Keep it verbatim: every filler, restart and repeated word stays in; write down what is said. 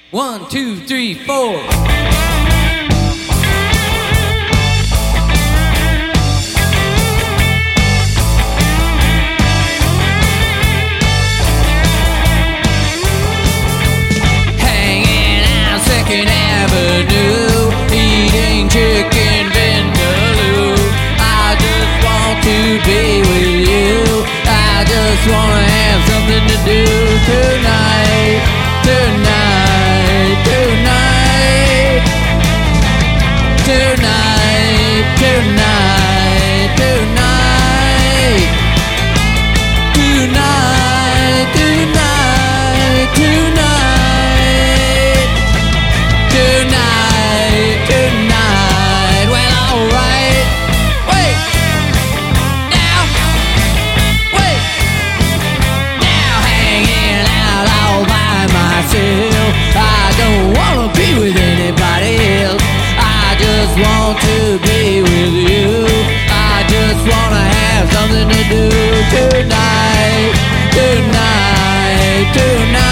One, two, three, four. Hanging out Second Avenue, eating chicken vindaloo. I just want to be with you. I just wanna have something to do tonight, tonight, tonight, tonight, tonight, tonight, tonight, tonight, tonight, tonight, tonight. Well, alright. Wait. Now. Wait. Now hanging out all by myself. I don't wanna be with anybody else. I just want to be with you. I just wanna have something to do tonight, tonight, tonight.